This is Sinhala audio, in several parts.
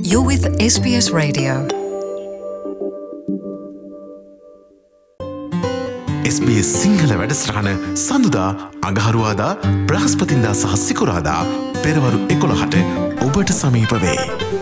You're with SBS Radio. SBS Sinhala වැඩසටහන සඳුදා අඟහරුවාදා බ්‍රහස්පතින්දා සහ සිකුරාදා පෙරවරු 11ට ඔබට සමීප වේ.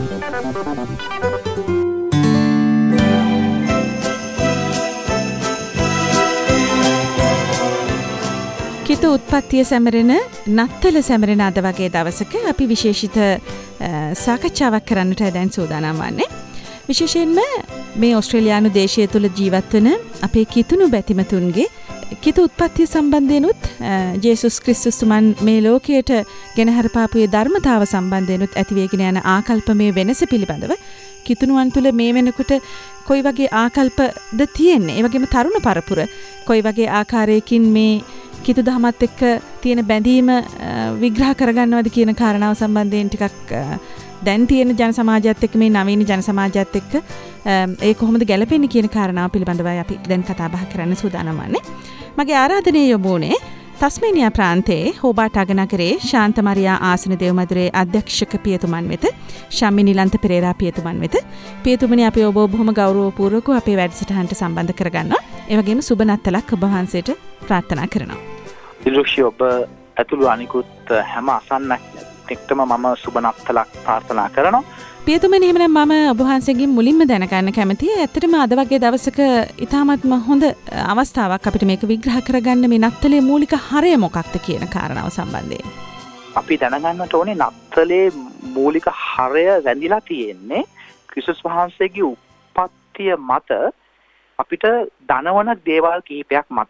කිතු උත්පත්තිය සැමරෙන නත්තල සැමරෙන අද වගේ දවසක අපි විශේෂිත සාකච්ඡාවක් කරන්නට දැන් සූදානම් වන්නේ. විශේෂයෙන්ම මේ ඔස්ට්‍රේලියානු දේශය තුළ ජීවත් වන අපේ කිතුණු බැතිමතුන්ගේ කිතු උත්පත්තිය සම්බන්ධයෙන්ුත් ජේසුස් ක්‍රිස්තුස්තුමන් මේ ලෝකයට ගෙනහැර පාපුවේ ධර්මතාව සම්බන්ධයෙන්ුත් ඇතිවේගෙන යන ආකල්පමය වෙනස පිළිබඳව කිතුණුවන් තුළ මේ වෙනකොට කොයි වගේ ආකල්පද තියෙන්නේ? ඒ වගේම තරුණ පරපුර කොයි වගේ ආකාරයකින් මේ කිතු දහමත් එක්ක තියෙන බැඳීම විග්‍රහ කරගන්නවද කියන කාරණාව සම්බන්ධයෙන් ටිකක් දැන් තියෙන ජන සමාජයත් එක්ක මේ නවීන ජන සමාජයත් එක්ක ඒ කොහොමද ගැලපෙන්නේ කියන කාරණාව පිළිබඳවයි අපි දැන් කතා බහ කරන්න සූදානම් වන්නේ. මගේ ආරාධනය යොමුනේ තස්මේනියා ප්‍රාන්තයේ හෝබාට් අගනගරේ ශාන්ත මරියා ආසන දේවමදුරේ අධ්‍යක්ෂක පියතුමන් වෙත ශම්මි නිලන්ත පෙරේරා පියතුමන් වෙත පියතුමනි අපි ඔබ බොහොම ගෞරවපූර්වකව අපේ වැඩසටහනට සම්බන්ධ කරගන්නවා. ඒ වගේම සුබ නත්තලක් ඔබ වහන්සේට ප්‍රාර්ථනා කරනවා. දිලුෂි ඔබ ඇතුළු අනිකුත් හැම අසන්නක්ටම මම සුබ නත්තලක් ප්‍රාර්ථනා කරනවා. පියතුමනි එහෙමනම් මම ඔබ වහන්සේගෙන් මුලින්ම දැනගන්න කැමතියි. ඇත්තටම අද වගේ දවසක ඉතාමත්ම හොඳ අවස්ථාවක් අපිට මේක විග්‍රහ කරගන්න මේ නත්තලේ මූලික හරය මොකක්ද කියන කාරණාව සම්බන්ධයෙන්. අපි දැනගන්නට ඕනේ නත්තලේ මූලික හරය රැඳිලා තියෙන්නේ ක්‍රිස්තුස් වහන්සේගේ උප්පත්තිය මත අපිට දනවන දේවල් කිහිපයක් මත.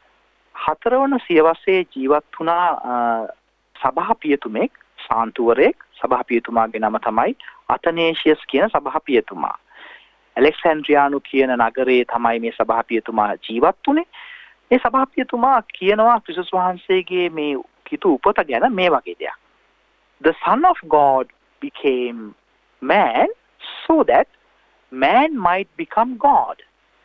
4 වන සියවසේ ජීවත් වුණා සභාපියතුමෙක් සාන්තුවරයෙක්. සභාපියතුමාගේ නම තමයි අතනේෂියස් කියන සභාපියතුමා. ඇලෙක්සැන්ඩ්‍රියානු කියන නගරයේ තමයි මේ සභාපියතුමා ජීවත් වුණේ. මේ සභාපියතුමා කියනවා ක්‍රිස්තුස් වහන්සේගේ මේ කිතු උපත ගැන මේ වගේ දෙයක්. The Son of God became man so that man might become God.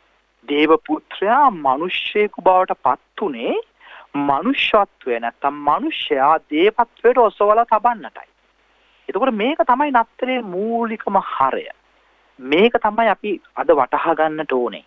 දේව පුත්‍රයා මිනිස්සෙකු බවට පත් උනේ මනුෂ්‍යත්වය නැත්නම් මිනිසයා දේවත්වයට ඔසවලා තබන්නටයි. එතකොට මේක තමයි නත්තලේ මූලිකම හරය. මේක තමයි අපි අද වටහා ගන්නට ඕනේ.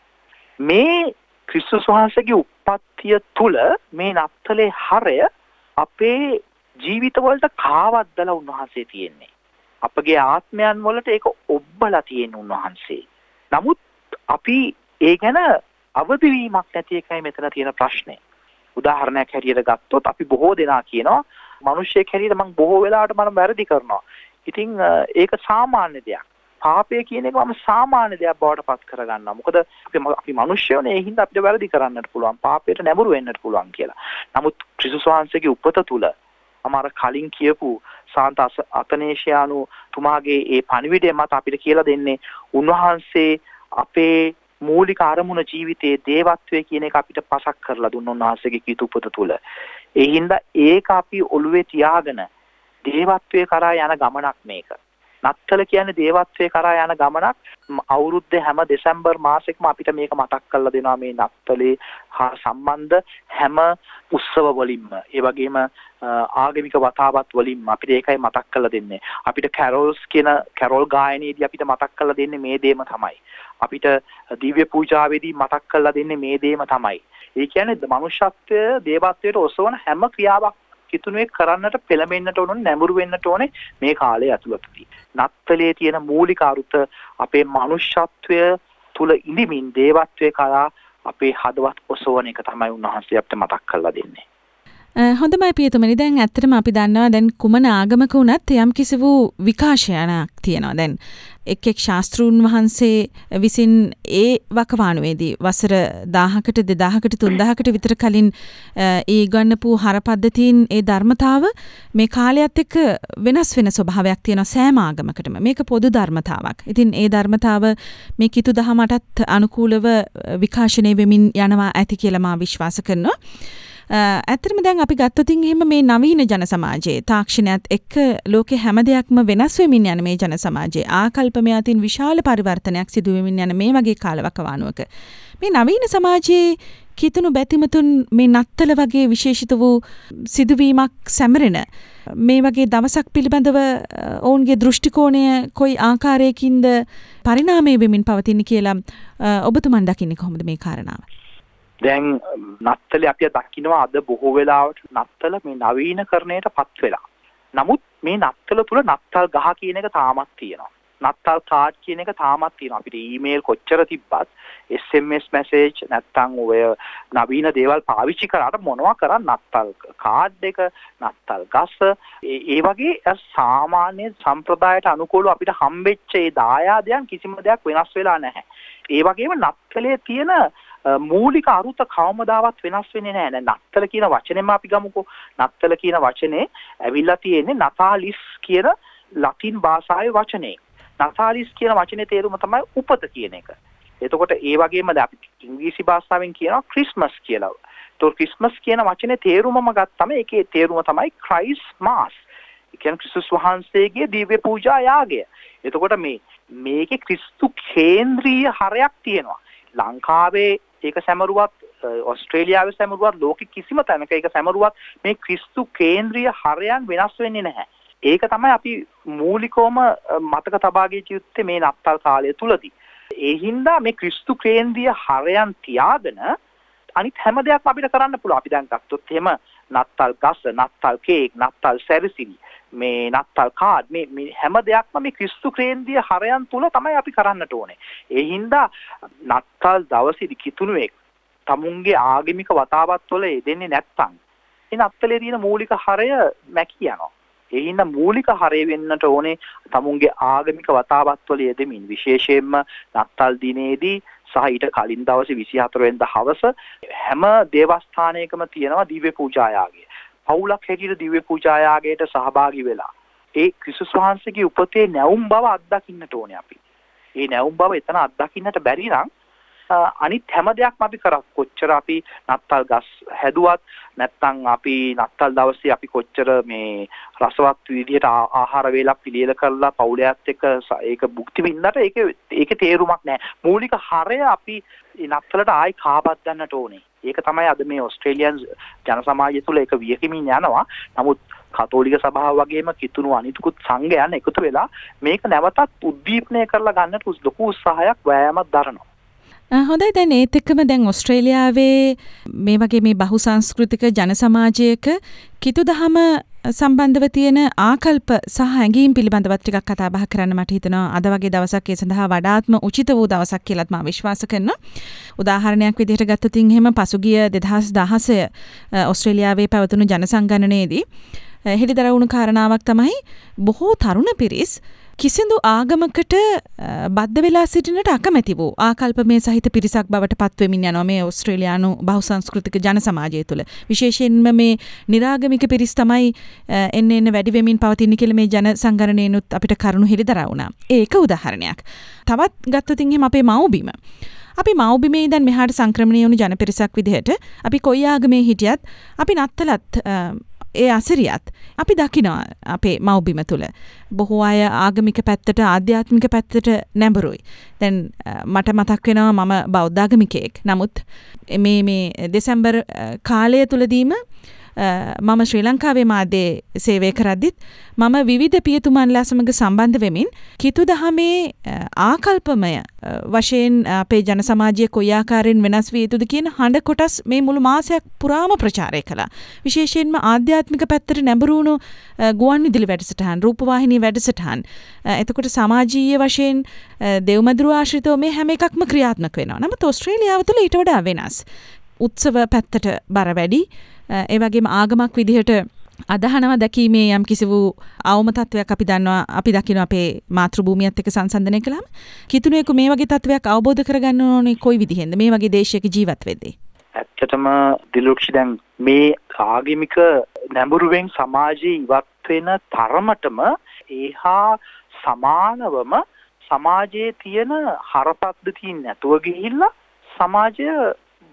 මේ ක්‍රිස්තුස් වහන්සේගේ උප්පත්තිය තුල මේ නත්තලේ හරය අපේ ජීවිතවලට කාවද්දලා උන්වහන්සේ තියෙන්නේ. අපගේ ආත්මයන් වලට ඒක ඔබ්බලා තියෙන උන්වහන්සේ. නමුත් අපි ඒ ගැන අවදි වීමක් නැති එකයි මෙතන තියෙන ප්‍රශ්නේ. උදාහරණයක් හැටියට ගත්තොත් අපි බොහෝ දෙනා කියනවා මිනිස්සෙක් හැටියට මම බොහෝ වෙලාවට මම වැරදි කරනවා. ඉතින් ඒක සාමාන්‍ය දෙයක්. පාපය කියන එක මම සාමාන්‍ය දෙයක් බවට පත් කරගන්නවා. මොකද අපි මිනිස්සුනේ ඒ හින්දා අපිට වැරදි කරන්නට පුළුවන්. පාපයට නැඹුරු වෙන්නට පුළුවන් කියලා. නමුත් ක්‍රිස්තුස් වහන්සේගේ උපත තුල අර කලින් කියපු සාන්ත අතනේෂියානු තුමාගේ ඒ පණිවිඩය මත අපිට කියලා දෙන්නේ උන්වහන්සේ අපේ මූලික අරමුණ ජීවිතයේ දේවත්වය කියන එක අපිට පසක් කරලා දුන්න උන්වහන්සේගේ කිතු උපත තුල. ඒ හින්දා ඒක අපි ඔළුවේ තියාගෙන දේවත්වයේ කරා යන ගමනක් මේක. නත්තල කියන්නේ දේවත්වයේ කරා යන ගමනක්. අවුරුද්දේ හැම දෙසැම්බර් මාසෙකම අපිට මේක මතක් කරලා දෙනවා මේ නත්තලේ හා සම්බන්ධ හැම උත්සව වලින්ම. ඒ වගේම ආගමික වතාවත් වලින්ම අපිට ඒකයි මතක් කරලා දෙන්නේ. අපිට කැරෝල්ස් කියන කැරෝල් ගායනයේදී අපිට මතක් කරලා දෙන්නේ මේ දේම තමයි. අපිට දිව්‍ය පූජාවේදී මතක් කරලා දෙන්නේ මේ දේම තමයි. ඒ කියන්නේ මනුෂ්‍යත්වය දේවත්වයට ඔසවන හැම ක්‍රියාවක් කිතුණුවේ කරන්නට පෙළඹෙන්නට ඕනේ, නැඹුරු වෙන්නට ඕනේ මේ කාලය ඇතුළතදී. නත්තලේ තියෙන මූලික අරුත අපේ මනුෂ්‍යත්වය තුල ඉඳිමින් දේවත්වයේ කරා අපේ හදවත් ඔසවන එක තමයි උන්වහන්සේ අපිට මතක් කරලා දෙන්නේ. හොඳමයි පියතුමනි. දැන් ඇත්තටම අපි දන්නවා දැන් කුමන ආගමක වුණත් යම් කිසි වූ විකාශයනක් තියෙනවා. දැන් එක් ශාස්ත්‍රූන් වහන්සේ විසින් ඒ වකවානුවේදී වසර 1000කට 2000කට 3000කට විතර කලින් ඒ ගන්නපු හර පද්ධතීන් ඒ ධර්මතාව මේ කාලයත් එක්ක වෙනස් වෙන ස්වභාවයක් තියෙනවා සෑම ආගමකටම. මේක පොදු ධර්මතාවක්. ඉතින් ඒ ධර්මතාව මේ කිතු දහමටත් අනුකූලව විකාශනය වෙමින් යනවා ඇති කියලා මා විශ්වාස කරනවා. ඇත්තටම දැන් අපි ගත්තොතින් එහෙම මේ නවීන ජන සමාජයේ තාක්ෂණයත් එක්ක ලෝකේ හැම දෙයක්ම වෙනස් වෙමින් යන මේ ජන සමාජයේ ආකල්පමය අතින් විශාල පරිවර්තනයක් සිදු වෙමින් යන මේ වගේ කාලවකවානුවක මේ නවීන සමාජයේ කිතුණු බැතිමතුන් මේ නත්තල වගේ විශේෂිත වූ සිදුවීමක් සැමරෙන මේ වගේ දවසක් පිළිබඳව ඔවුන්ගේ දෘෂ්ටි කෝණය කොයි ආකාරයකින්ද පරිණාමය වෙමින් පවතින්නේ කියලා ඔබතුමන් දකින්නේ කොහොමද මේ කාරණාව? දැන් නත්තල අපි දකින්නවා අද බොහෝ වෙලාවට නත්තල මේ නවීනකරණයට පත් වෙලා. නමුත් මේ නත්තල තුල නත්තල් ගහ කියන එක තාමත් තියෙනවා. නත්තල් කාඩ් කියන එක තාමත් තියෙනවා. අපිට ඊමේල් කොච්චර තිබ්බත් SMS මැසේජ් නැත්තම් ඔය නවීන දේවල් පාවිච්චි කරාට මොනවා කරන් නත්තල් කාඩ් එක නත්තල් ගස ඒ වගේ සාමාන්‍ය සම්ප්‍රදායට අනුකූලව අපිට හම්බෙච්ච ඒ දායාදයන් කිසිම දෙයක් වෙනස් වෙලා නැහැ. ඒ වගේම නත්තලේ තියෙන මූලික අරුත කවමදාවත් වෙනස් වෙන්නේ නැහැ. නත්තල කියන වචනේම අපි ගමුකෝ. නත්තල කියන වචනේ ඇවිල්ලා තියෙන්නේ නතාලිස් කියන ලතින් භාෂාවේ වචනේ. නතාලිස් කියන වචනේ තේරුම තමයි උපත කියන එක. එතකොට ඒ වගේම අපි ඉංග්‍රීසි භාෂාවෙන් කියනවා ක්‍රිස්මස් කියලා. ඒතකොට ක්‍රිස්මස් කියන වචනේ තේරුමම ගත්තම ඒකේ තේරුම තමයි ක්‍රයිස්මාස්. ඒ කියන්නේ ක්‍රිස්තුස් වහන්සේගේ දිව්‍ය පූජා යාගය. එතකොට මේකේ ක්‍රිස්තු කේන්ද්‍රීය හරයක් තියෙනවා. ලංකාවේ ඒක සැමරුවත් ඕස්ට්‍රේලියාවේ සැමරුවත් ලෝකෙ කිසිම තැනක ඒක සැමරුවත් මේ ක්‍රිස්තු කේන්ද්‍රීය හරයන් වෙනස් වෙන්නේ නැහැ. ඒක තමයි අපි මූලිකවම මතක තබා ගිය මේ නත්තල් කාලය තුලදී. ඒ හින්දා මේ ක්‍රිස්තු කේන්ද්‍රීය හරයන් තියාගෙන අනිත් හැම දෙයක්ම අපිට කරන්න පුළුවන්. අපි දැන් ගත්තොත් එහෙම නත්තල් ගස, නත්තල් කේක්, නත්තල් සැරසිලි, මේ නත්තල් කාඩ් මේ හැම දෙයක්ම මේ ක්‍රිස්තු කේන්ද්‍රීය හරයන් තුල තමයි අපි කරන්නට ඕනේ. ඒ හින්දා නත්තල් දවසේදී කිතුණුවෙක් තමුන්ගේ ආගමික වතාවත් වල යෙදෙන්නේ නැත්නම් ඒ නත්තලේ තියෙන මූලික හරය මැකී යනවා. ඒ හින්දා මූලික හරය වෙන්නට ඕනේ තමුන්ගේ ආගමික වතාවත් වල යෙදෙමින් විශේෂයෙන්ම නත්තල් දිනේදී සහ ඊට කලින් දවසේ 24 වෙනිදා හවස හැම දේවස්ථානයකම තියෙනවා දිව්‍ය පූජා යාගය. පවුලක් හැටියට දිව්‍ය පූජා යාගයට සහභාගී වෙලා ඒ ක්‍රිස්තුස් වහන්සේගේ උපතේ නැවුම් බව අත්දකින්නට ඕනේ අපි. ඒ නැවුම් බව එතන අත්දකින්නට බැරි නම් අනිත් හැම දෙයක්ම අපි කරා කොච්චර අපි නත්තල් ගස් හැදුවත් නැත්නම් අපි නත්තල් දවසේ අපි කොච්චර මේ රසවත් විදිහට ආහාර වේලක් පිළියෙල කරලා පවුලයත් එක්ක ඒක භුක්ති විඳනට ඒකේ තේරුමක් නැහැ. මූලික හරය අපි නත්තලට ආයි කාබද්දන්නට ඕනේ. ඒක තමයි අද මේ ඕස්ට්‍රේලියානු ජන සමාජය තුළ ඒක වියකිමින් යනවා. නමුත් කතෝලික සභාව වගේම කිතුණු අනිත්කුත් සංඝයන් එකතු වෙලා මේක නැවතත් උද්දීපනය කරලා ගන්නට ලොකු උත්සාහයක් වෑයමක් දරනවා. හොඳයි දැන් ඒත් එක්කම දැන් ඕස්ට්‍රේලියාවේ මේ වගේ මේ බහුසංස්කෘතික ජන සමාජයක කිතුදහම සම්බන්ධව තියෙන ආකල්ප සහ හැඟීම් පිළිබඳව ටිකක් කතා බහ කරන්න මට හිතෙනවා අද වගේ දවසක් ඒ සඳහා වඩාත්ම උචිත වූ දවසක් කියලාත් මම විශ්වාස කරනවා. උදාහරණයක් විදිහට ගත්තොත් එහෙම පසුගිය 2016 ඕස්ට්‍රේලියාවේ පැවතුණු ජනසංගණනයේදී හෙළිදරව් වුණු කාරණාවක් තමයි බොහෝ තරුණ පිරිස් කිසිදු ආගමකට බද්ධ වෙලා සිටිනට අකමැති වූ ආකල්පමය සහිත පිරිසක් බවට පත්වෙමින් යනවා මේ ඕස්ට්‍රේලියානු බහුසංස්කෘතික ජන සමාජය තුළ. විශේෂයෙන්ම මේ නිරාගමික පිරිස් තමයි එන්න වැඩි වෙමින් පවතින කියලා මේ ජන සංගණනයනුත් අපිට කරුණු හෙළිදරව් වුණා. ඒක උදාහරණයක්. තවත් ගත්තොත් එහෙම අපේ මව්බිම. අපි මව්බිමේ ඉඳන් මෙහාට සංක්‍රමණය වුණු ජන පිරිසක් විදිහට අපි කොයි ආගමේ හිටියත් අපි නත්තලත් ඒ අසිරියත් අපි දකිනවා අපේ මව්බිම තුළ. බොහෝ අය ආගමික පැත්තට ආධ්‍යාත්මික පැත්තට නැඹුරුයි. දැන් මට මතක් වෙනවා මම බෞද්ධ ආගමිකයෙක්. නමුත් මේ දෙසැම්බර් කාලය තුලදීම මම ශ්‍රී ලංකාවේ මාධ්‍යයේ සේවය කරද්දිත් මම විවිධ පියතුමන්ලා සමග සම්බන්ධ වෙමින් කිතුදහමේ ආකල්පමය වශයෙන් අපේ ජන සමාජයේ කොයි ආකාරයෙන් වෙනස් විය යුතුද කියන හඬ කොටස් මේ මුළු මාසයක් පුරාම ප්‍රචාරය කළා. විශේෂයෙන්ම ආධ්‍යාත්මික පැත්තට නැඹුරු වුණු ගුවන්විදුලි වැඩසටහන්, රූපවාහිනී වැඩසටහන්, එතකොට සමාජීය වශයෙන් දෙව්මදුරු ආශ්‍රිතව මේ හැම එකක්ම ක්‍රියාත්මක වෙනවා. නමුත් ඕස්ට්‍රේලියාව තුළ ඊට වඩා වෙනස්. උත්සව පැත්තට බර වැඩි. ඒ වගේම ආගමක් විදිහට අදහනවා දැකීමේ යම් කිසි වූ අවම තත්වයක් අපි දකිනවා අපේ මාතෘභූමියත් එක්ක සංසන්දනය කළාම. කිතුණුවෙකු මේ වගේ තත්වයක් අවබෝධ කරගන්න ඕනේ කොයි විදිහෙන්ද මේ වගේ දේශයක ජීවත් වෙද්දී? ඇත්තටම දිලුක්ෂි දැන් මේ ආගමික නැඹුරුවෙන් සමාජයේ ඉවත් වෙන තරමටම ඒහා සමානවම සමාජයේ තියෙන හරපද්ධතීන් නැතුව ගිහිල්ලා සමාජය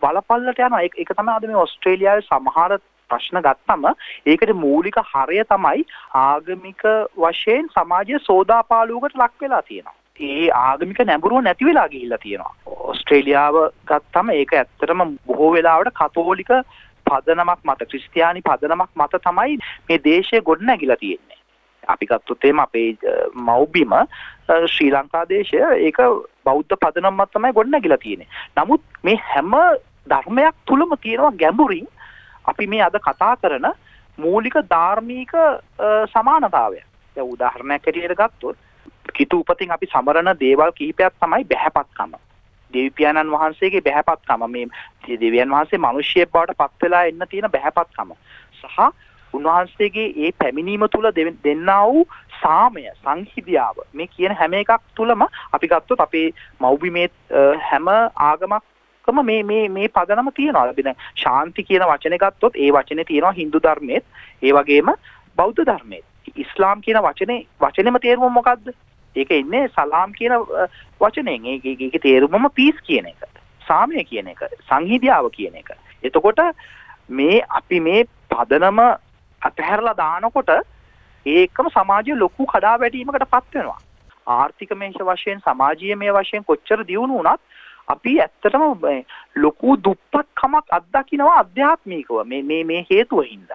බලපල්ලට යනවා. ඒක තමයි අද මේ ඕස්ට්‍රේලියාවේ සමහර ප්‍රශ්න ගත්තම ඒකට මූලික හරය තමයි ආගමික වශයෙන් සමාජයේ සෝදාපාලුවකට ලක් වෙලා තියෙනවා. ඒ ආගමික නැඹුරුව නැති වෙලා ගිහිල්ලා තියෙනවා. ඕස්ට්‍රේලියාව ගත්තම ඒක ඇත්තටම බොහෝ වෙලාවට කතෝලික පදනමක් මත, ක්‍රිස්තියානි පදනමක් මත තමයි මේ දේශය ගොඩනැගිලා තියෙන්නේ. අපි ගත්තොත් එහෙම අපේ මව්බිම ශ්‍රී ලංකා දේශය ඒක බෞද්ධ පදනම මත තමයි ගොඩනැගිලා තියෙන්නේ. නමුත් මේ හැම ධර්මයක් තුලම තියෙනවා ගැඹුරින් අපි මේ අද කතා කරන මූලික ධාර්මික සමානතාවය. දැන් උදාහරණයක් ඇටියට ගත්තොත් කිතු උපතින් අපි සමරන දේවල් කිහිපයක් තමයි බහැපත්කම. දෙවියන් වහන්සේගේ බහැපත්කම, මේ දෙවියන් වහන්සේ මිනිසියෙක් බවට පත් වෙලා එන්න තියෙන බහැපත්කම සහ උන්වහන්සේගේ ඒ පැමිණීම තුල දෙන්නා වූ සාමය, සංහිදියාව, මේ කියන හැම එකක් තුලම අපි ගත්තොත් අපේ මව්බිමේ හැම ආගමක්ම මේ පදනම තියෙනවා. අපි දැන් ශාන්ති කියන වචනේ ගත්තොත් ඒ වචනේ තියෙනවා හින්දු ධර්මයේත්, ඒ වගේම බෞද්ධ ධර්මයේත්. ඉස්ලාම් කියන වචනේම තේරුම මොකද්ද? ඒක ඉන්නේ සලාම් කියන වචනයෙන්. ඒකේ තේරුමම පීස් කියන එක, සාමය කියන එක, සංහිදියාව කියන එක. එතකොට අපි මේ පදනම අතහැරලා දානකොට ඒකම සමාජයේ ලොකු කඩාවැටීමකට පත් වෙනවා. ආර්ථික මේෂ වශයෙන්, සමාජීය මේ වශයෙන් කොච්චර දියුණු වුණත් අපි ඇත්තටම ලොකු දුප්පත්කමක් අත්දකින්නවා අධ්‍යාත්මිකව මේ හේතුව හින්දා.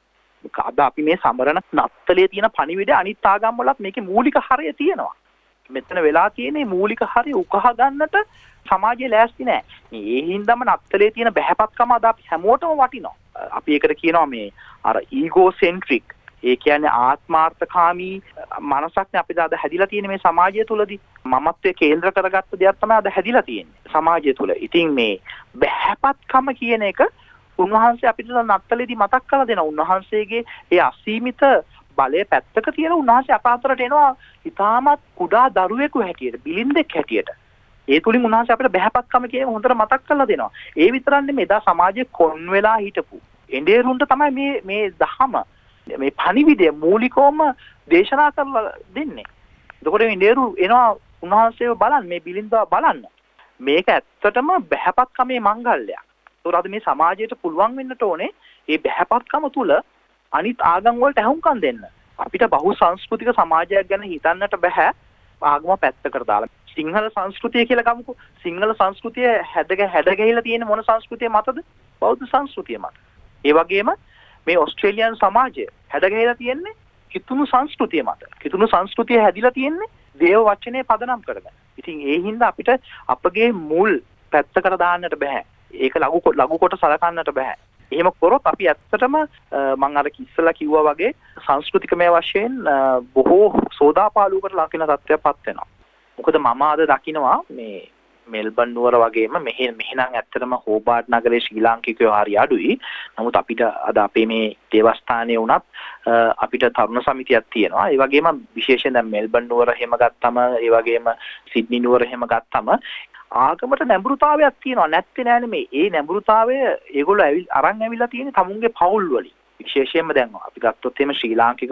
අද අපි මේ සමරන නත්තලේ තියෙන පණිවිඩය අනිත් ආගම් වලත් මේකේ මූලික හරය තියෙනවා. මෙතන වෙලා තියෙන්නේ මූලික හරය උකහා ගන්නට සමාජයේ ලෑස්ති නැහැ. මේ හින්දාම නත්තලේ තියෙන බහැපත්කම අද අපි හැමෝටම වටිනවා. අපි ඒකට කියනවා මේ අර ඊගෝසෙන්ට්‍රික්, ඒ කියන්නේ ආත්මාර්ථකාමී මනසක් අපි අද හැදිලා තියෙන මේ සමාජය තුලදී මමත්වයේ කේන්ද්‍ර කරගත්ත දෙයක් තමයි අද හැදිලා තියෙන්නේ සමාජය තුල. ඉතින් මේ බහැපත්කම කියන එක උන්වහන්සේ අපිට නත්තලේදී මතක් කරලා දෙනවා. උන්වහන්සේගේ ඒ අසීමිත බලය පැත්තක තියලා උන්වහන්සේ අප අතරට එනවා ඉතාමත් කුඩා දරුවෙකු හැටියට, බිලින්දෙක් හැටියට. ඒ තුලින් උන්වහන්සේ අපිට බහැපත්කම කියන හොඳට මතක් කරලා දෙනවා. ඒ විතරක් නෙමෙයි, එදා සමාජයේ කොන් වෙලා හිටපු එඬේරුන්ට තමයි මේ දහම, මේ පණිවිඩය මූලිකවම දේශනා කරලා දෙන්නේ. එතකොට එඬේරු එනවා උන්වහන්සේව බලන්න, මේ බිලින්දව බලන්න. මේක ඇත්තටම බහැපත්කමේ මංගල්‍යයක්. ඒතකොට අද මේ සමාජයට පුළුවන් වෙන්නට ඕනේ මේ බහැපත්කම තුල අනිත් ආගම් වලට ඇහුම්කන් දෙන්න. අපිට බහු සංස්කෘතික සමාජයක් ගැන හිතන්නට බෑ ආගම පැත්තකට දාලා. සිංහල සංස්කෘතිය කියලා ගමුකෝ. සිංහල සංස්කෘතිය හැඩගැහිලා තියෙන මොන සංස්කෘතිය මතද? බෞද්ධ සංස්කෘතිය මත. ඒ වගේම මේ ඕස්ට්‍රේලියානු සමාජය හැඩගැහිලා තියෙන්නේ කිතුණු සංස්කෘතිය මත. කිතුණු සංස්කෘතිය හැදිලා තියෙන්නේ දේව වචනේ පදනම් කරගෙන. ඉතින් ඒ හින්දා අපිට අපගේ මුල් පැත්තකට දාන්නට බෑ. ඒක ලඝු කොට සලකන්නට බෑ. එහෙම කරොත් අපි ඇත්තටම මම අර ඉස්සලා කිව්වා වගේ සංස්කෘතිකමය වශයෙන් බොහෝ සෝදාපාලුවකට ලකින තත්ත්වයක්පත් වෙනවා. මොකද මම අද දකිනවා මේ මෙල්බන් නුවර වගේම මෙහෙනම් ඇත්තටම හෝබාට් නගරේ ශ්‍රී ලාංකිකයෝ හරි අඩුයි. නමුත් අපිට අද අපේ මේ දේවස්ථානයේ වුණත් අපිට තරුණ සමිතියක් තියෙනවා. ඒ වගේම විශේෂයෙන් දැන් මෙල්බන් නුවර එහෙම ගත්තම, ඒ වගේම සිඩ්නි නුවර එහෙම ගත්තම ආගමට නැඹුරුතාවයක් තියෙනවා. නැත්තේ නෑ නෙමෙයි. ඒ නැඹුරුතාවය ඒගොල්ලෝ අරන් ඇවිල්ලා තියෙන්නේ තමුන්ගේ පවුල් වලින්. විශේෂයෙන්ම දැන් අපි ගත්තොත් එහෙම ශ්‍රී ලාංකික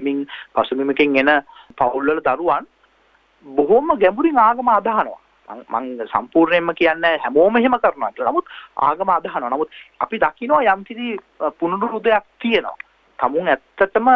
පසුබිමකින් එන පවුල් වල දරුවන් බොහොම ගැඹුරින් ආගම අදහනවා. මම සම්පූර්ණයෙන්ම කියන්නේ හැමෝම එහෙම කරනවා කියලා. නමුත් ආගම අදහනවා. නමුත් අපි දකිනවා යම්කිසි පුනරුරුදයක් තියෙනවා. තමුන් ඇත්තටම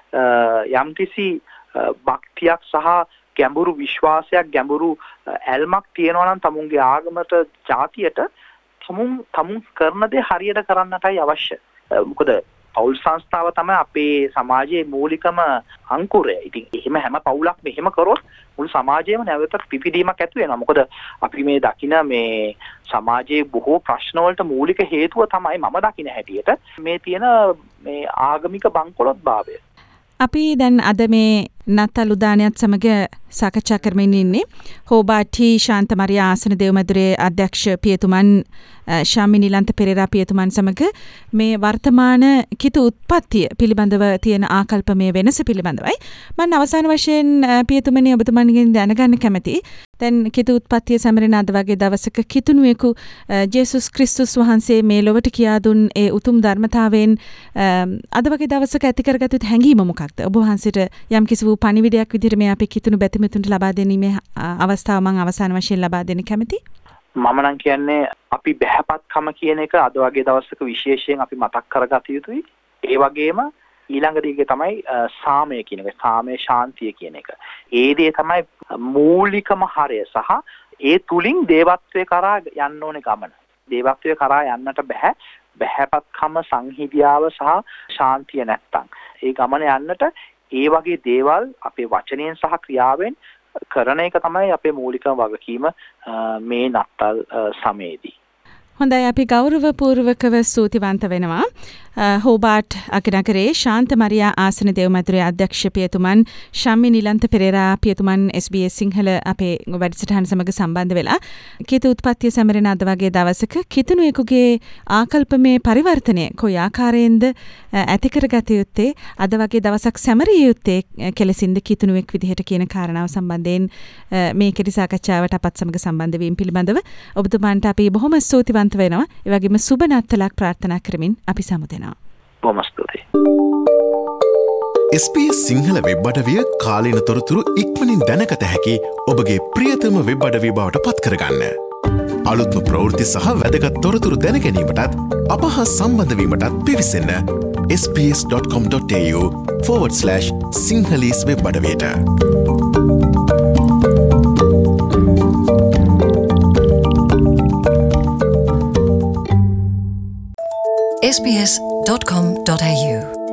යම්කිසි භක්තියක් සහ ගැඹුරු විශ්වාසයක්, ගැඹුරු ඇල්මක් තියෙනවා නම් තමුන්ගේ ආගමට, ජාතියට තමුන් කරන දේ හරියට කරන්නටයි අවශ්‍ය. මොකද පෞල් සංස්ථාව තමයි අපේ සමාජයේ මූලිකම අංකුරය. ඉතින් එහෙම හැම පවුලක් මෙහෙම කරොත් මුළු සමාජයේම නැවත පිපිදීමක් ඇති වෙනවා. මොකද අපි මේ දකින මේ සමාජයේ බොහෝ ප්‍රශ්න වලට මූලික හේතුව තමයි මම දකින හැටියට මේ තියෙන මේ ආගමික බංකොලොත් භාවය. අපි දැන් අද මේ නත්තල් උදානයත් සමග සාකච්ඡා කරමින් ඉන්නේ හෝබාටි ශාන්ත මරියා ආසන දේවමැදුරේ අධ්‍යක්ෂ පියතුමන් ශාමිනී නිලන්ත පෙරේරා පියතුමන් සමග මේ වර්තමාන කිතු උත්පත්තිය පිළිබඳව තියෙන ආකල්ප මේ වෙනස පිළිබඳවයි. මම අවසාන වශයෙන් පියතුමනි ඔබතුමන්ගෙන් දැනගන්න කැමතියි. දැන් කිතු උත්පත්තිය සැමරෙන අද වගේ දවසක කිතුණුවෙකු ජේසුස් ක්‍රිස්තුස් වහන්සේ මේ ලොවට කියා දුන් ඒ උතුම් ධර්මතාවයෙන් අද වගේ දවසක ඇති කරගත්තු හැඟීම මොකක්ද? ඔබ වහන්සේට යම්කිසි වූ පණිවිඩයක් විදිහට මේ අපේ කිතුණු බැතිමතුන්ට ලබා දෙනීමේ අවස්ථාව මම අවසාන වශයෙන් ලබා දෙන්න කැමතියි. මම නම් කියන්නේ අපි බහැපත්කම කියන එක අද වගේ දවසක විශේෂයෙන් අපි මතක් කරගත යුතුයි. ඒ වගේම ඊළඟ දේ තමයි සාමය කියන එක. සාමය ශාන්තිය කියන එක. ඒ දේ තමයි මූලිකම හරය සහ ඒ තුලින් දේවත්වයේ කරා යන්න ඕනේ ගමන. දේවත්වයේ කරා යන්නට බෑ. බහැපත්කම සංහිඳියාව සහ ශාන්තිය නැත්තම්. ඒ ගමන යන්නට ඒ වගේ දේවල් අපේ වචනයෙන් සහ ක්‍රියාවෙන් කරන එක තමයි අපේ මූලිකම වගකීම මේ නත්තල් සමයේදී. හොඳයි අපි ගෞරවපූර්වකව ස්තුතිවන්ත වෙනවා. හෝබාට් අගනගරේ ශාන්ත මරියා ආසන දෙව්මැදුරේ අධ්‍යක්ෂ පියතුමන් ශම්මි නිලන්ත පෙරේරා පියතුමන් SBS සිංහල අපේ වැඩසටහන සමග සම්බන්ධ වෙලා කිතු උත්පත්තිය සැමරෙන අද වගේ දවසක කිතුණුවෙකුගේ ආකල්පමය පරිවර්තනය කොයි ආකාරයෙන්ද ඇති කරගත යුත්තේ අද වගේ දවසක් සැමරිය යුත්තේ කෙලෙසින්ද කිතුණුවෙක් විදිහට කියන කාරණාව සම්බන්ධයෙන් මේ කෙටි සාකච්ඡාවට අපත් සමග සම්බන්ධ වීම පිළිබඳව ඔබතුමාන්ට අපි බොහොම ස්තුතිවන්ත වෙනවා. ඒ වගේම සුබ නත්තලක් ප්‍රාර්ථනා කරමින් අපි සමු දෙනවා. බොහොම ස්තුතියි. SBS සිංහල වෙබ් අඩවිය කාලීන තොරතුරු ඉක්මනින් දැනගත හැකි ඔබගේ ප්‍රියතම වෙබ් අඩවිය බවට පත් කරගන්න. අලුත්ම ප්‍රවෘත්ති සහ වැදගත් තොරතුරු දැන ගැනීමටත් අප හා සම්බන්ධ වීමටත් පිවිසන්න sbs.com.au/sinhalese වෙබ් අඩවියට. sbs.com.au